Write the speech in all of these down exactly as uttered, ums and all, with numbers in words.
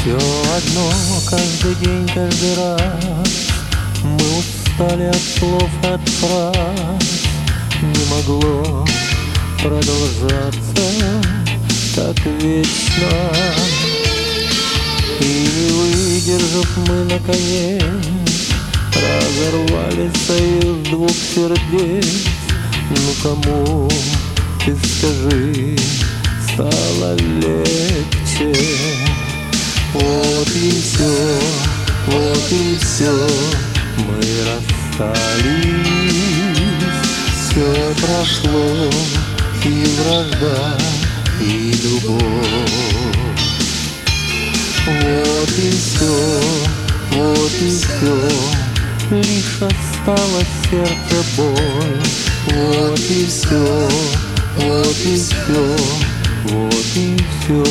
Все одно, каждый день, каждый раз мы устали от слов, от фраз. Не могло продолжаться так вечно. И не выдержав, мы наконец разорвали союз двух сердец. Ну кому, ты скажи, стало легче? Вот и все, вот и все, мы расстались. Все прошло, и вражда, и любовь. Вот и все, вот и все, лишь осталось сердце боль. Вот и все, вот и все, вот и все.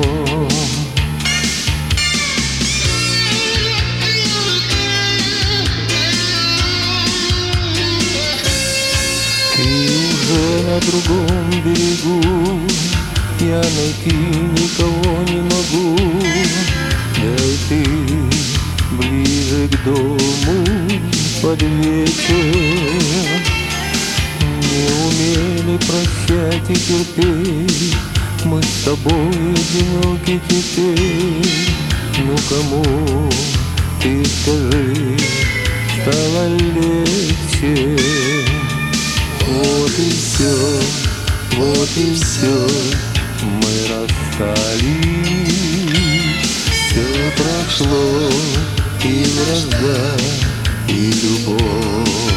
Ты уже на другом берегу, я найти никого не могу. Да и ты ближе к дому под вечер. Не умели прощать и терпеть, мы с тобой одиноки теперь. Ну кому, ты скажи, стало легче? Вот и все, вот и все, мы расстались. Все прошло, и вражда, и любовь.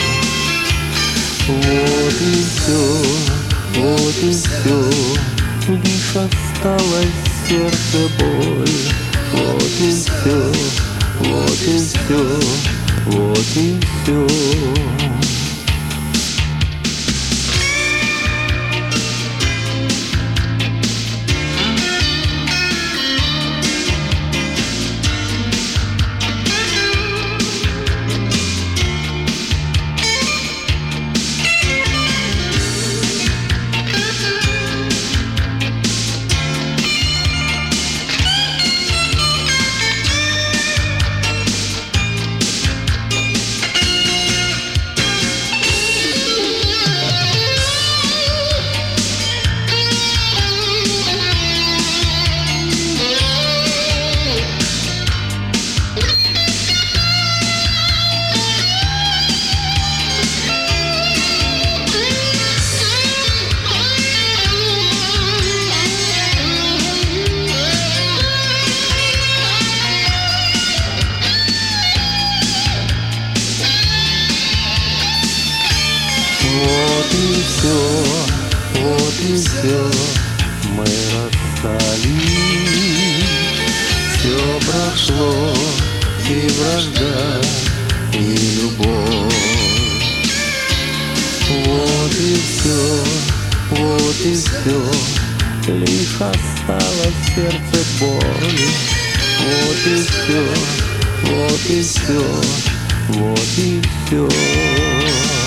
Вот и все, вот и все, лишь осталось сердце боль. Вот и все, вот и все, вот и все. Вот и все, вот и все, мы расстались. Все прошло, и вражда, и любовь. Вот и все, вот и все, лишь осталось сердце боль. Вот и все, вот и все, вот и все.